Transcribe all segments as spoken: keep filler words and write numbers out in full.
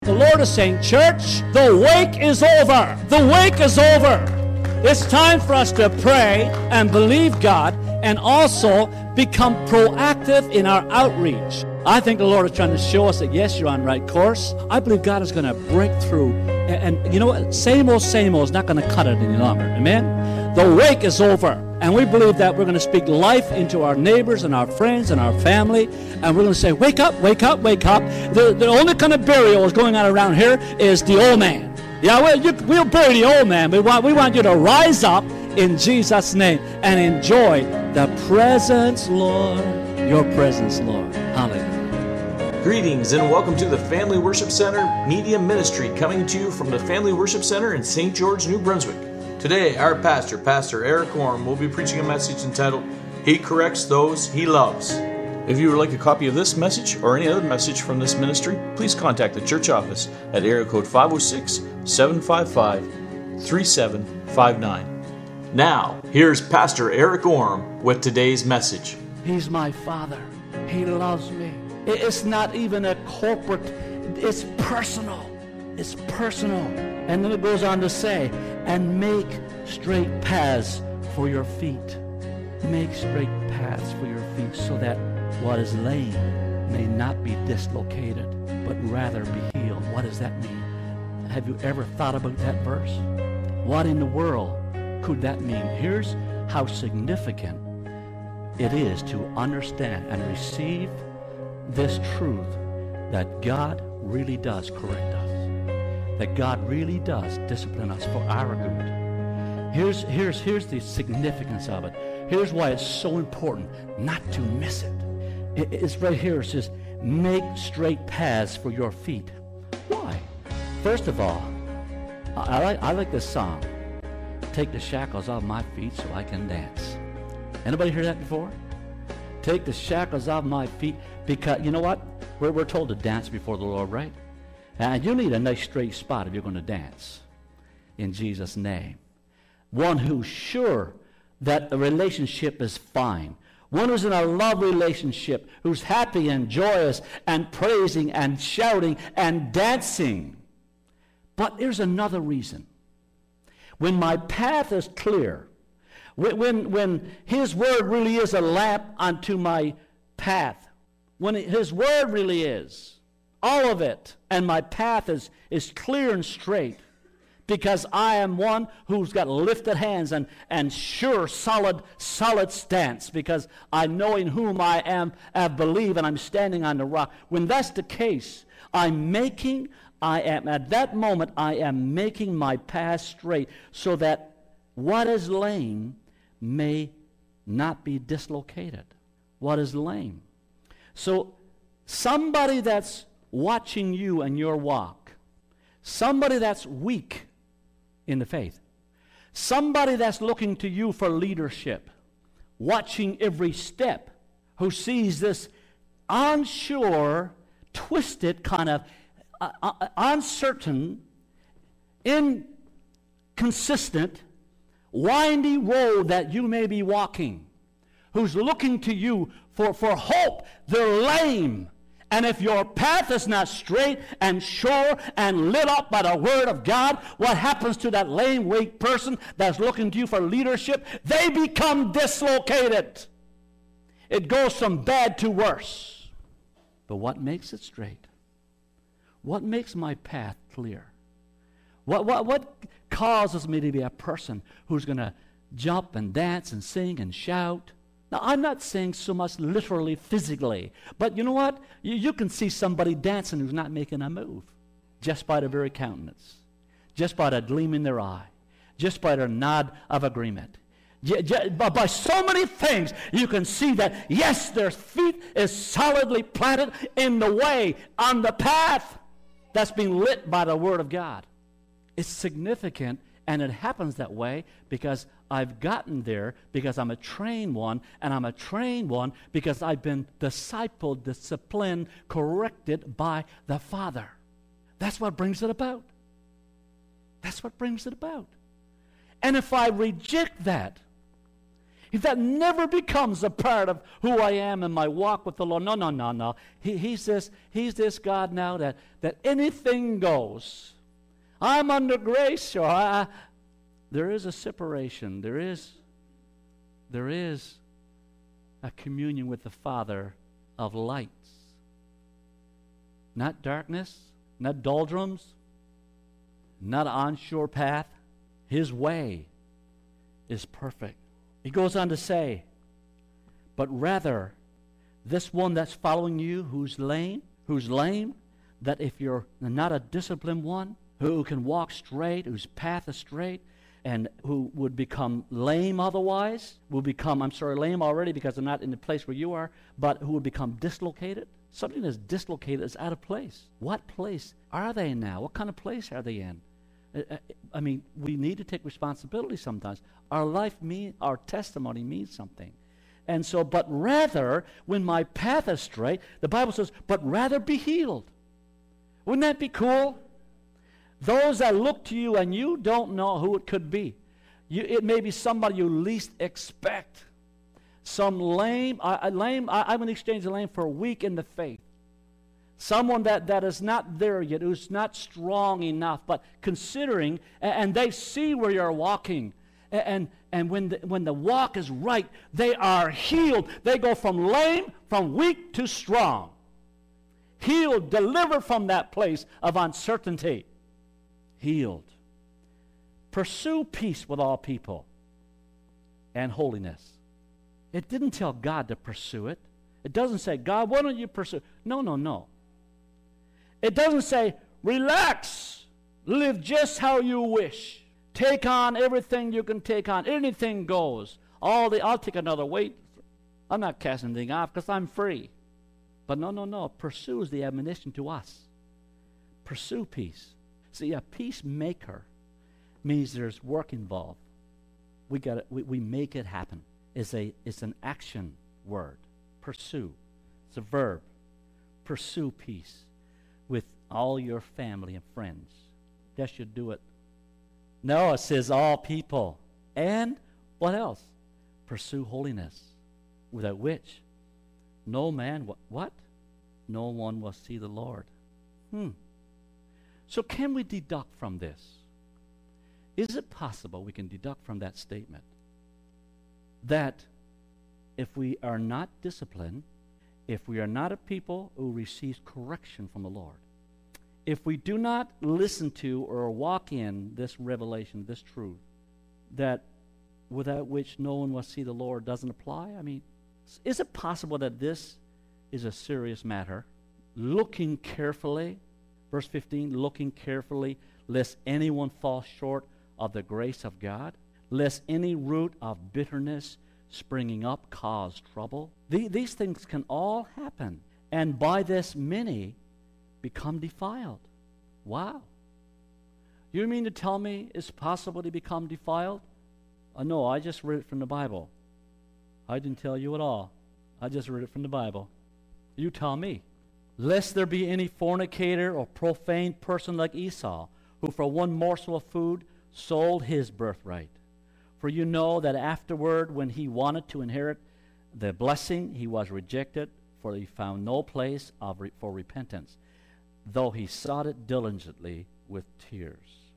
The Lord is saying, church, the wake is over. The wake is over. It's time for us to pray and believe God and also become proactive in our outreach. I think the Lord is trying to show us that, yes, you're on the right course. I believe God is going to break through. And, and you know what? Same old, same old is not going to cut it any longer. Amen? The wake is over. And we believe that we're going to speak life into our neighbors and our friends and our family. And we're going to say, wake up, wake up, wake up. The, the only kind of burial is going on around here is the old man. Yeah, we'll, you, we'll bury the old man. We want, we want you to rise up in Jesus' name and enjoy the presence, Lord, your presence, Lord. Hallelujah. Greetings and welcome to the Family Worship Center Media Ministry, coming to you from the Family Worship Center in Saint George, New Brunswick. Today, our pastor, Pastor Eric Orm, will be preaching a message entitled, He Corrects Those He Loves. If you would like a copy of this message or any other message from this ministry, please contact the church office at area code five oh six, seven five five, three seven five nine. Now, here's Pastor Eric Orm with today's message. He's my Father. He loves me. It's not even a corporate, it's personal. It's personal. And then it goes on to say, and make straight paths for your feet. Make straight paths for your feet so that what is lame may not be dislocated, but rather be healed. What does that mean? Have you ever thought about that verse? What in the world could that mean? Here's how significant it is to understand and receive this truth that God really does correct us. That God really does discipline us for our good. Here's, here's, here's the significance of it. Here's why it's so important not to miss it. it it's right here. It says, make straight paths for your feet. Why? First of all, I, I, like, I like this song. Take the shackles off my feet so I can dance. Anybody heard that before? Take the shackles off my feet, because you know what? We're, we're told to dance before the Lord, right? And you need a nice straight spot if you're going to dance in Jesus' name. One who's sure that the relationship is fine. One who's in a love relationship, who's happy and joyous and praising and shouting and dancing. But there's another reason. When my path is clear, when, when, when His Word really is a lamp unto my path, when His Word really is, all of it, and my path is, is clear and straight, because I am one who's got lifted hands and, and sure, solid, solid stance, because I know in whom I am, I believe, and I'm standing on the rock. When that's the case, I'm making, I am, at that moment, I am making my path straight, so that what is lame may not be dislocated. What is lame? So, somebody that's watching you and your walk, somebody that's weak in the faith, somebody that's looking to you for leadership, watching every step, who sees this unsure, twisted, kind of uh, uh, uncertain, inconsistent, windy road that you may be walking, who's looking to you for, for hope. They're lame. And if your path is not straight and sure and lit up by the Word of God, what happens to that lame, weak person that's looking to you for leadership? They become dislocated. It goes from bad to worse. But what makes it straight? What makes my path clear? What, what, what causes me to be a person who's going to jump and dance and sing and shout? Now, I'm not saying so much literally, physically, but you know what? You, you can see somebody dancing who's not making a move just by their very countenance, just by the gleam in their eye, just by their nod of agreement. J- j- by, by so many things, you can see that, yes, their feet is solidly planted in the way, on the path that's being lit by the Word of God. It's significant, and it happens that way because I've gotten there, because I'm a trained one, and I'm a trained one because I've been discipled, disciplined, corrected by the Father. That's what brings it about. That's what brings it about. And if I reject that, That never becomes a part of who I am in my walk with the Lord. No, no, no, no. He, he's this, he's this God now that, that anything goes. I'm under grace, or I, there is a separation. There is, there is a communion with the Father of lights. Not darkness, not doldrums, not an onshore path. His way is perfect. He goes on to say, but rather, this one that's following you who's lame, who's lame, that if you're not a disciplined one, who can walk straight, whose path is straight, and who would become lame otherwise, will become, I'm sorry, lame already because they're not in the place where you are, but who would become dislocated. Something that's dislocated is out of place. What place are they now? What kind of place are they in? I mean, we need to take responsibility sometimes. Our life, mean, our testimony means something. And so, but rather, when my path is straight, the Bible says, but rather be healed. Wouldn't that be cool? Those that look to you and you don't know who it could be. You, it may be somebody you least expect. Some lame, I, I, lame I, I'm going to exchange the lame for weak in the faith. Someone that, that is not there yet, who's not strong enough, but considering, and, and they see where you're walking. And, and, and when, the, when the walk is right, they are healed. They go from lame, from weak to strong. Healed, delivered from that place of uncertainty. Healed. Pursue peace with all people and holiness. It didn't tell God to pursue it. It doesn't say, God, why don't you pursue? No, no, no. It doesn't say, relax, live just how you wish. Take on everything you can take on. Anything goes. All the, I'll take another weight. I'm not casting anything off because I'm free. But no, no, no. Pursue is the admonition to us. Pursue peace. See, a peacemaker means there's work involved. We got it. We, we make it happen. It's a it's an action word. Pursue. It's a verb. Pursue peace with all your family and friends. That should do it. No, it says all people. And what else? Pursue holiness, without which no man, what? what? No one will see the Lord. Hmm. So can we deduct from this? Is it possible we can deduct from that statement that if we are not disciplined, if we are not a people who receives correction from the Lord, if we do not listen to or walk in this revelation, this truth, that without which no one will see the Lord doesn't apply? I mean, is it possible that this is a serious matter? Looking carefully, verse fifteen, looking carefully, lest anyone fall short of the grace of God, lest any root of bitterness springing up cause trouble. The, these things can all happen, and by this many become defiled. Wow. You mean to tell me it's possible to become defiled? Uh, no, I just read it from the Bible. I didn't tell you at all. I just read it from the Bible. You tell me. Lest there be any fornicator or profane person like Esau, who for one morsel of food sold his birthright. For you know that afterward, when he wanted to inherit the blessing, he was rejected, for he found no place of re- for repentance, though he sought it diligently with tears.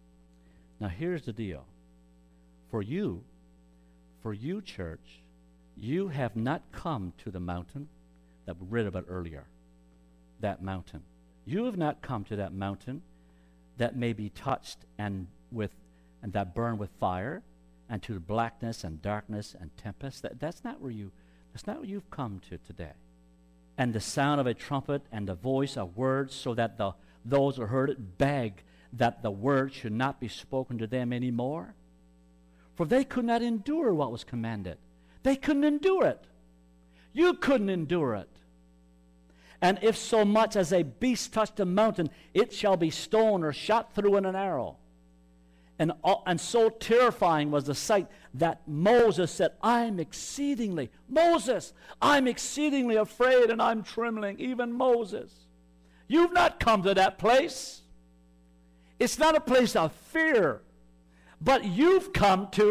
Now here's the deal. For you, for you, church, you have not come to the mountain that we read about earlier. That mountain. You have not come to that mountain that may be touched and with and that burn with fire, and to blackness and darkness and tempest. That, that's not where you that's not where you've come to today. And the sound of a trumpet and the voice of words, so that the those who heard it beg that the word should not be spoken to them anymore. For they could not endure what was commanded. They couldn't endure it. You couldn't endure it. And if so much as a beast touched a mountain, it shall be stoned or shot through in an arrow. And, uh, and so terrifying was the sight that Moses said, I'm exceedingly, Moses, I'm exceedingly afraid and I'm trembling, even Moses. You've not come to that place. It's not a place of fear, but you've come to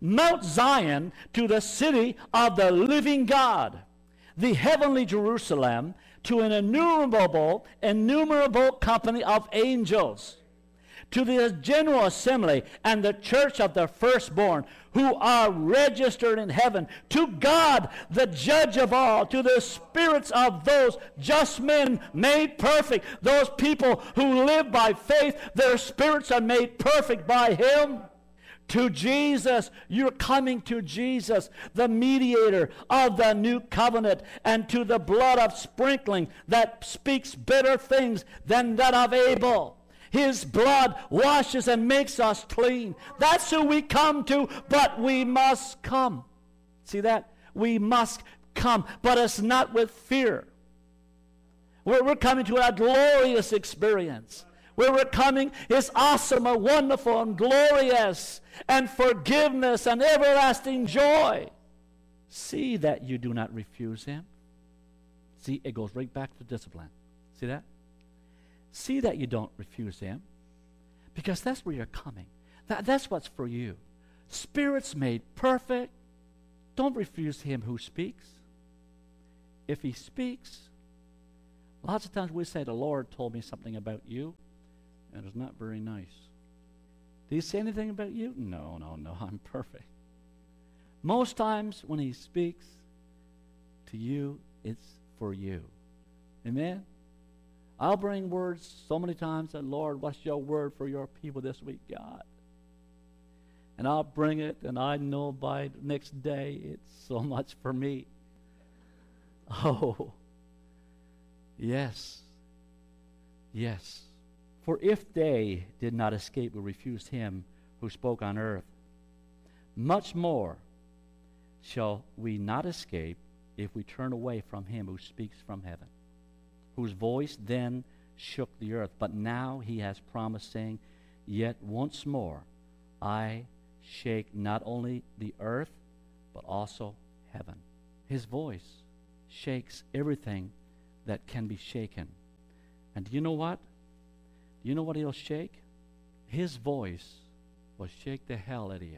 Mount Zion to the city of the living God, the heavenly Jerusalem to an innumerable, innumerable company of angels, to the general assembly and the church of the firstborn who are registered in heaven, to God, the judge of all, to the spirits of those just men made perfect, those people who live by faith, their spirits are made perfect by him. To Jesus, you're coming to Jesus, the mediator of the new covenant, and to the blood of sprinkling that speaks better things than that of Abel. His blood washes and makes us clean. That's who we come to, but we must come. See that? We must come, but it's not with fear. We're, we're coming to a glorious experience. Where we're coming is awesome and wonderful and glorious and forgiveness and everlasting joy. See that you do not refuse him. See, it goes right back to discipline. See that? See that you don't refuse him, because that's where you're coming. That, that's what's for you. Spirits made perfect. Don't refuse him who speaks. If he speaks, lots of times we say, the Lord told me something about you, and it's not very nice. Did he say anything about you? No, no, no, I'm perfect. Most times when he speaks to you, it's for you. Amen? I'll bring words so many times that, Lord, what's your word for your people this week, God? And I'll bring it, and I know by the next day it's so much for me. Oh, yes, yes. For if they did not escape or refused him who spoke on earth, much more shall we not escape if we turn away from him who speaks from heaven, whose voice then shook the earth. But now he has promised, saying, yet once more I shake not only the earth, but also heaven. His voice shakes everything that can be shaken. And do you know what? Do you know what he'll shake? His voice will shake the hell out of you.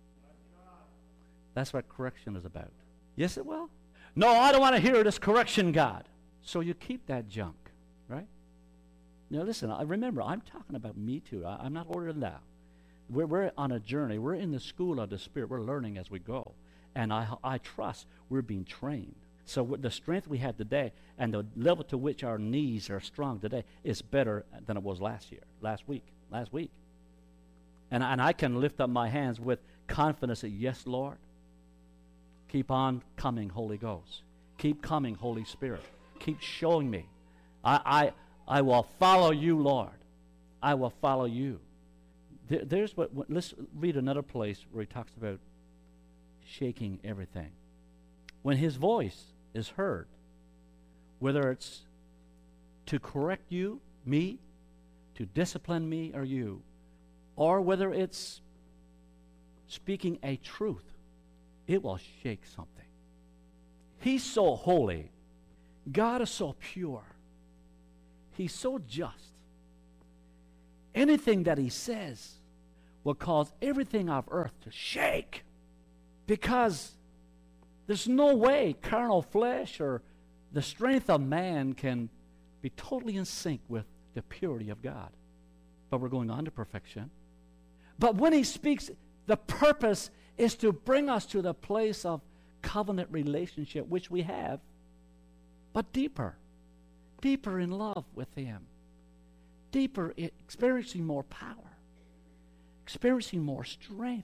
That's what correction is about. Yes, it will. No, I don't want to hear this correction, God. So you keep that junk, right? Now listen, I remember, I'm talking about me too. I, I'm not older than that. We're, we're on a journey. We're in the school of the Spirit. We're learning as we go. And I, I trust we're being trained. So with the strength we have today and the level to which our knees are strong today is better than it was last year, last week, last week. And, and I can lift up my hands with confidence that, yes, Lord, keep on coming, Holy Ghost. Keep coming, Holy Spirit. Keep showing me. I, I, I will follow you, Lord. I will follow you. There, there's what, what, let's read another place where he talks about shaking everything. When his voice is heard, whether it's to correct you, me, to discipline me or you, or whether it's speaking a truth, it will shake something. He's so holy. God is so pure. He's so just. Anything that he says will cause everything of earth to shake, because there's no way carnal flesh or the strength of man can be totally in sync with the purity of God. But we're going on to perfection. But when he speaks, the purpose is to bring us to the place of covenant relationship, which we have, but deeper, deeper in love with him, deeper in experiencing more power, experiencing more strength.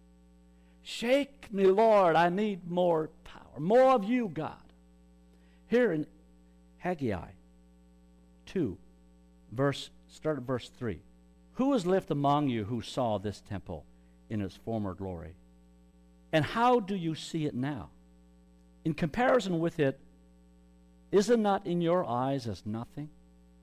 Shake me, Lord, I need more power, more of you, God. Here in Haggai two, verse, start at verse three. Who is left among you who saw this temple in its former glory? And how do you see it now? In comparison with it, is it not in your eyes as nothing?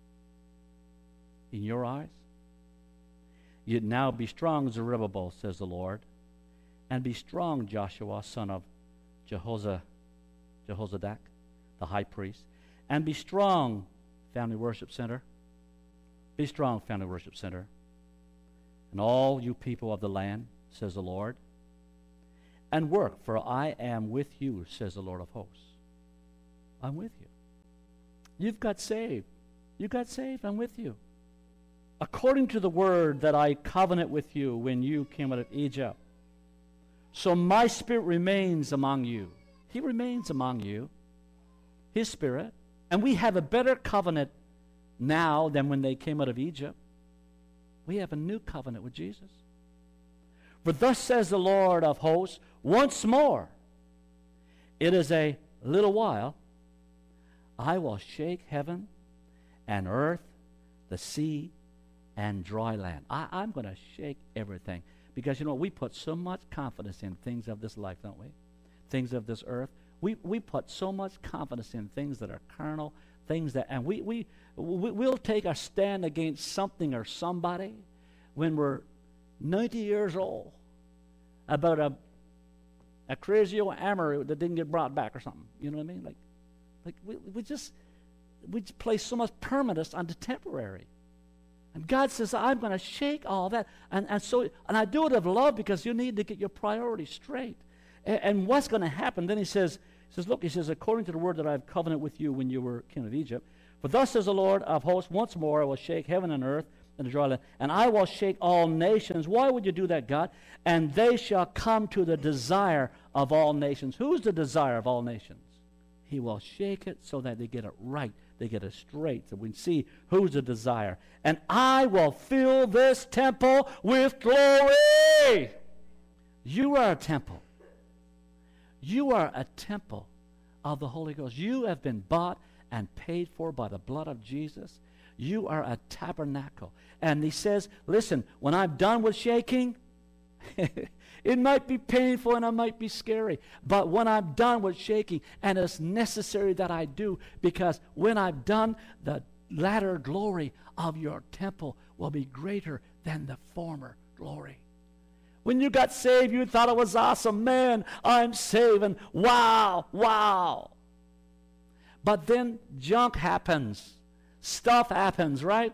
In your eyes? Yet now be strong, Zerubbabel, says the Lord, and be strong, Joshua, son of Jehoza, Jehozadak, the high priest, and be strong, Family Worship Center. Be strong, Family Worship Center, and all you people of the land, says the Lord. and work, for I am with you, says the Lord of hosts. I'm with you. You've got saved. You got saved. I'm with you. According to the word that I covenant with you when you came out of Egypt. So my spirit remains among you. He remains among you. His spirit. And we have a better covenant now than when they came out of Egypt. We have a new covenant with Jesus. For thus says the Lord of hosts, once more, it is a little while, I will shake heaven and earth, the sea, and dry land. I, I'm going to shake everything. Because, you know, we put so much confidence in things of this life, don't we? Things of this earth. We we put so much confidence in things that are carnal, things that, and we, we, we, we'll take a stand against something or somebody when we're ninety years old about a a crazy old hammer that didn't get brought back or something. You know what I mean? Like, like we, we just, we just place so much permanence on the temporary. And God says, I'm going to shake all that. And, and so, and I do it of love because you need to get your priorities straight. And, and what's going to happen? Then he says, he says, look, he says, according to the word that I have covenant with you when you were king of Egypt, for thus says the Lord of hosts, once more I will shake heaven and earth and the dry land, and I will shake all nations. Why would you do that, God? And they shall come to the desire of all nations. Who's the desire of all nations? He will shake it so that they get it right. They get it straight so we can see who's the desire. And I will fill this temple with glory. You are a temple. You are a temple of the Holy Ghost. You have been bought and paid for by the blood of Jesus. You are a tabernacle. And he says, listen, when I'm done with shaking, it might be painful and it might be scary, but when I'm done with shaking, and it's necessary that I do, because when I'm done, the latter glory of your temple will be greater than the former glory. When you got saved, you thought it was awesome. Man, I'm saved, and wow, wow. But then junk happens. Stuff happens, right?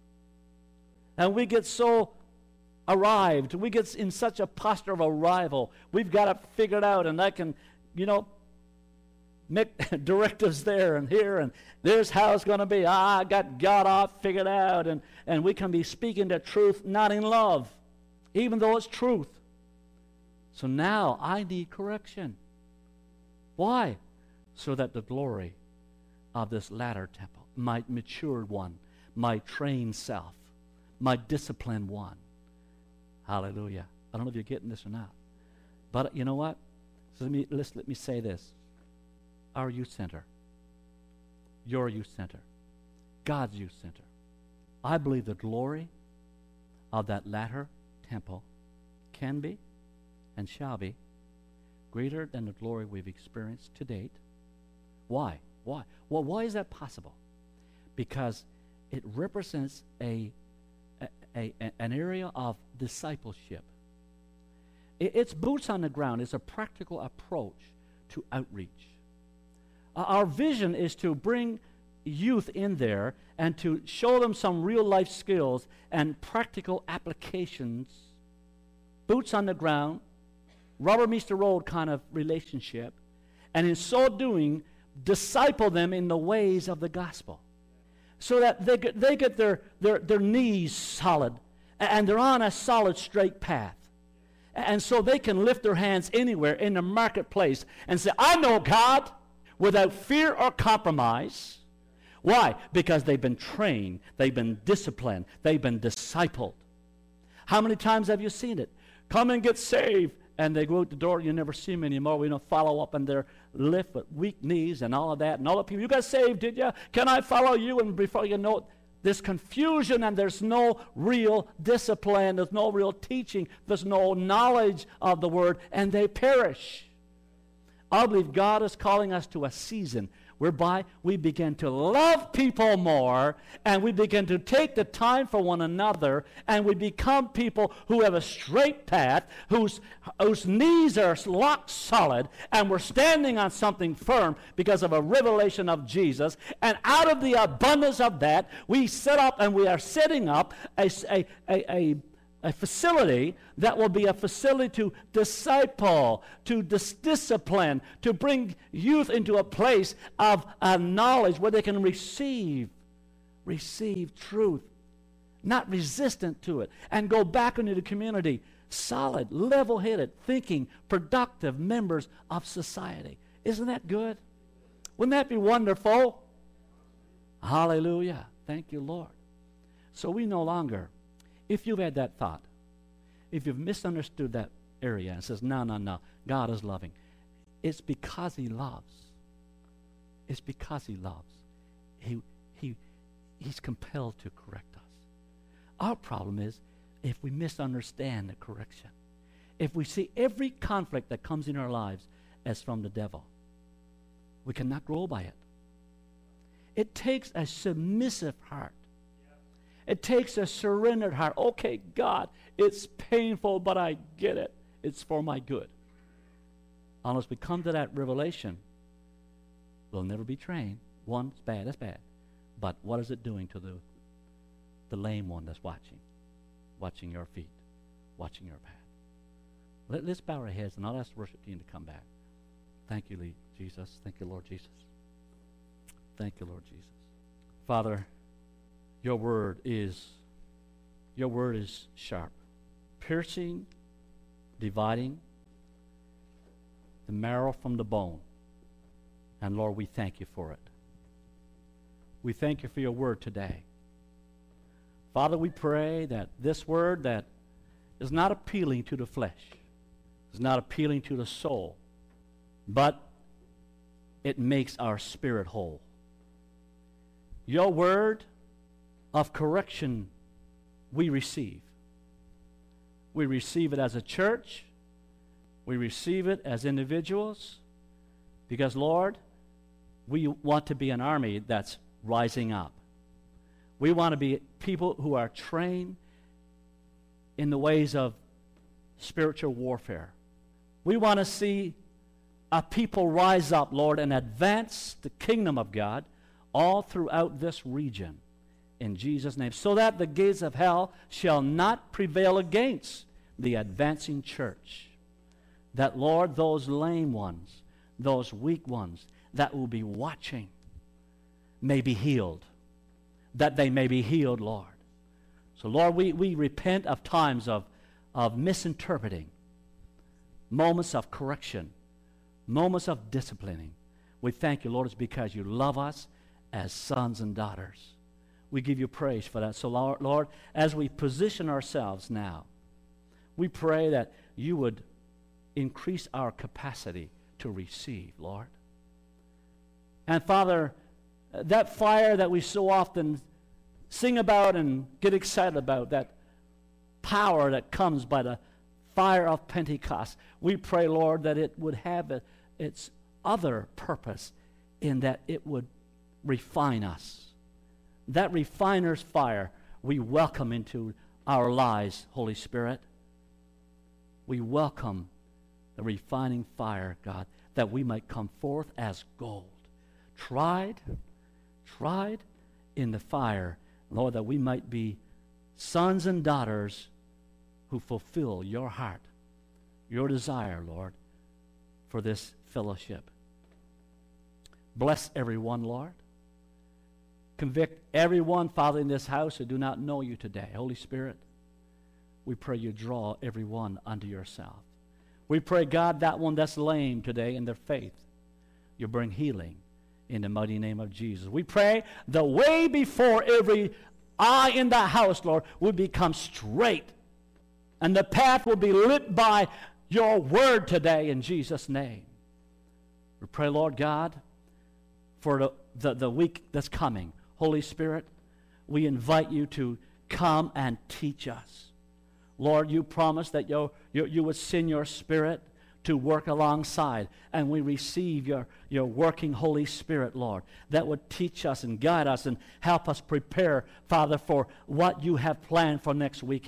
And we get so arrived. We get in such a posture of arrival. We've got it figured out, and I can, you know, make directives there and here, and there's how it's going to be. Ah, I got God off figured out, and, and we can be speaking the truth, not in love, even though it's truth. So now I need correction. Why? So that the glory of this latter temple, my matured one, my trained self, my disciplined one. Hallelujah. I don't know if you're getting this or not. But you know what? So let me, let's, let me say this. Our youth center, your youth center, God's youth center. I believe the glory of that latter temple can be and shall be greater than the glory we've experienced to date. Why? Why? Well, why is that possible? Because it represents a, a, a an area of discipleship. It, it's boots on the ground. It's a practical approach to outreach. Uh, our vision is to bring youth in there and to show them some real life skills and practical applications. Boots on the ground, rubber meets the road kind of relationship, and in so doing, disciple them in the ways of the gospel, so that they get, they get their, their, their knees solid, and they're on a solid straight path. And so they can lift their hands anywhere in the marketplace and say, I know God, without fear or compromise. Why? Because they've been trained, they've been disciplined, they've been discipled. How many times have you seen it? Come and get saved, and they go out the door, you never see them anymore. We don't follow up on their lift with weak knees and all of that. And all the people, you got saved, did you? Can I follow you? And before you know it, there's confusion, and there's no real discipline, there's no real teaching, there's no knowledge of the word, and they perish. I believe God is calling us to a season whereby we begin to love people more, and we begin to take the time for one another, and we become people who have a straight path, whose, whose knees are locked solid, and we're standing on something firm because of a revelation of Jesus. And out of the abundance of that, we set up, and we are setting up a, a, a, a A facility that will be a facility to disciple, to dis- discipline, to bring youth into a place of uh, knowledge where they can receive, receive truth, not resistant to it, and go back into the community solid, level-headed, thinking, productive members of society. Isn't that good? Wouldn't that be wonderful? Hallelujah. Thank you, Lord. So we no longer, if you've had that thought, if you've misunderstood that area and says, no, no, no, God is loving, it's because he loves. It's because he loves. He, he, he's compelled to correct us. Our problem is if we misunderstand the correction, if we see every conflict that comes in our lives as from the devil, we cannot grow by it. It takes a submissive heart. It takes a surrendered heart. Okay, God, it's painful, but I get it. It's for my good. Unless we come to that revelation, we'll never be trained. One, it's bad, that's bad. But what is it doing to the, the lame one that's watching? Watching your feet, watching your path. Let, let's bow our heads, and I'll ask the worship team to come back. Thank you, Lee, Jesus. Thank you, Lord Jesus. Thank you, Lord Jesus. Father, your word is, your word is sharp, piercing, dividing the marrow from the bone. And Lord, we thank you for it. We thank you for your word today. Father, we pray that this word that is not appealing to the flesh, is not appealing to the soul, but it makes our spirit whole. Your word of correction we receive. We receive it as a church. We receive it as individuals. Because, Lord, we want to be an army that's rising up. We want to be people who are trained in the ways of spiritual warfare. We want to see a people rise up, Lord, and advance the kingdom of God all throughout this region, in Jesus' name, so that the gates of hell shall not prevail against the advancing church. That, Lord, those lame ones, those weak ones that will be watching may be healed. That they may be healed, Lord. So, Lord, we, we repent of times of, of misinterpreting, moments of correction, moments of disciplining. We thank you, Lord, it's because you love us as sons and daughters. We give you praise for that. So, Lord, Lord, as we position ourselves now, we pray that you would increase our capacity to receive, Lord. And, Father, that fire that we so often sing about and get excited about, that power that comes by the fire of Pentecost, we pray, Lord, that it would have a, its other purpose in that it would refine us. That refiner's fire we welcome into our lives, Holy Spirit. We welcome the refining fire, God, that we might come forth as gold, tried, tried in the fire, Lord, that we might be sons and daughters who fulfill your heart, your desire, Lord, for this fellowship. Bless everyone, Lord. Convict everyone, Father, in this house who do not know you today. Holy Spirit, we pray you draw everyone unto yourself. We pray, God, that one that's lame today in their faith, you bring healing in the mighty name of Jesus. We pray the way before every eye in the house, Lord, will become straight, and the path will be lit by your word today in Jesus' name. We pray, Lord God, for the, the, the week that's coming. Holy Spirit, we invite you to come and teach us. Lord, you promised that you, you, you would send your Spirit to work alongside, and we receive your, your working Holy Spirit, Lord, that would teach us and guide us and help us prepare, Father, for what you have planned for next weekend.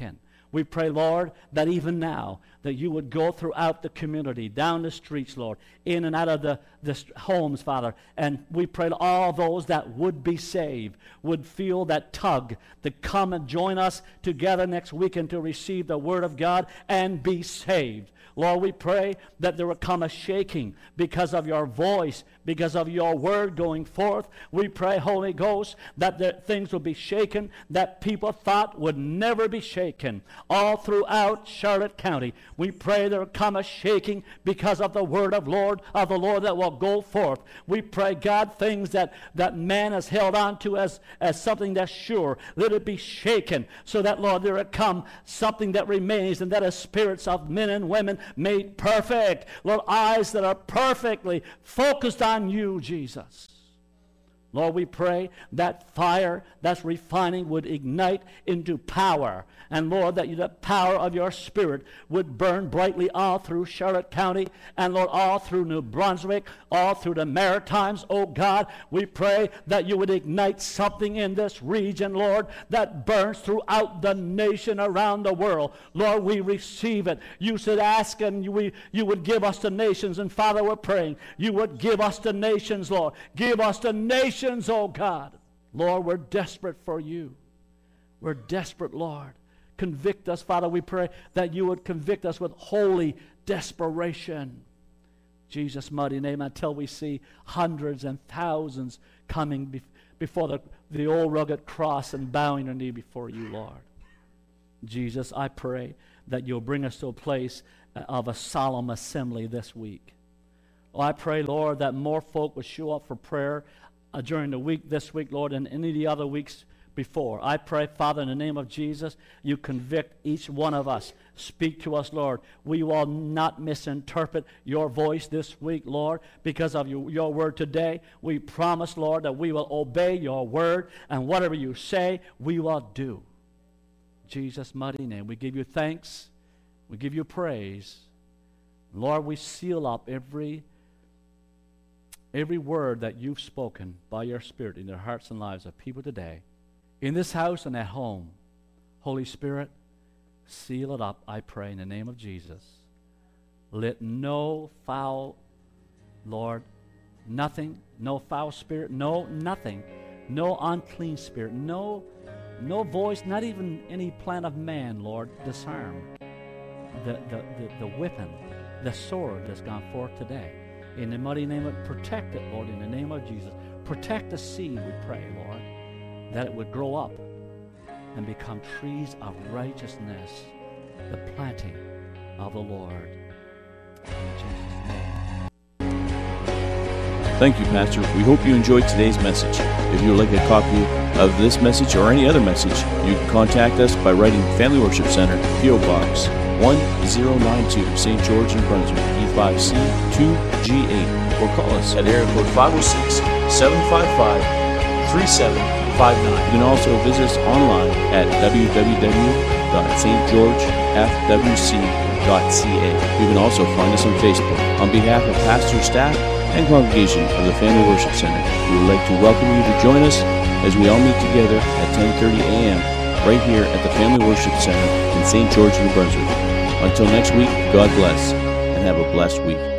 We pray, Lord, that even now, that you would go throughout the community, down the streets, Lord, in and out of the, the homes, Father. And we pray to all those that would be saved, would feel that tug to come and join us together next weekend to receive the Word of God and be saved. Lord, we pray that there will come a shaking because of your voice, because of your word going forth. We pray, Holy Ghost, that the things will be shaken that people thought would never be shaken. All throughout Charlotte County, we pray there will come a shaking because of the word of Lord of the Lord that will go forth. We pray, God, things that, that man has held on to as, as something that's sure, let it be shaken so that, Lord, there will come something that remains, and that is spirits of men and women made perfect. Lord, eyes that are perfectly focused on you, Jesus. Lord, we pray that fire that's refining would ignite into power. And Lord, that the power of your Spirit would burn brightly all through Charlotte County, and Lord, all through New Brunswick, all through the Maritimes. Oh God, we pray that you would ignite something in this region, Lord, that burns throughout the nation around the world. Lord, we receive it. You said ask and you, you would give us the nations. And Father, we're praying you would give us the nations, Lord. Give us the nations, oh God. Lord, we're desperate for you. We're desperate, Lord. Convict us, Father, we pray that you would convict us with holy desperation. Jesus' mighty name, until we see hundreds and thousands coming be- before the, the old rugged cross and bowing their knee before you, Lord. Jesus, I pray that you'll bring us to a place of a solemn assembly this week. Oh, I pray, Lord, that more folk would show up for prayer uh, during the week this week, Lord, and any of the other weeks before. I pray, Father, in the name of Jesus, you convict each one of us. Speak to us, Lord. We will not misinterpret your voice this week, Lord, because of your, your word today. We promise, Lord, that we will obey your word, and whatever you say, we will do. In Jesus' mighty name, we give you thanks. We give you praise. Lord, we seal up every every word that you've spoken by your Spirit in their hearts and lives of people today. In this house and at home, Holy Spirit, seal it up, I pray, in the name of Jesus. Let no foul, Lord, nothing, no foul spirit, no nothing, no unclean spirit, no, no voice, not even any plan of man, Lord, disarm the, the, the, the weapon, the sword that's gone forth today. In the mighty name of, protect it, Lord, in the name of Jesus. Protect the seed, we pray, Lord, that it would grow up and become trees of righteousness, the planting of the Lord. In Jesus' name. Thank you, Pastor. We hope you enjoyed today's message. If you would like a copy of this message or any other message, you can contact us by writing Family Worship Center, P O Box one zero nine two, Saint George, New Brunswick, E five C two G eight, or call us at area code five oh six, seven five five, three seven five nine. You can also visit us online at w w w dot s t george f w c dot c a. You can also find us on Facebook. On behalf of pastor, staff, and congregation of the Family Worship Center, we would like to welcome you to join us as we all meet together at ten thirty a.m. right here at the Family Worship Center in Saint George, New Brunswick. Until next week, God bless, and have a blessed week.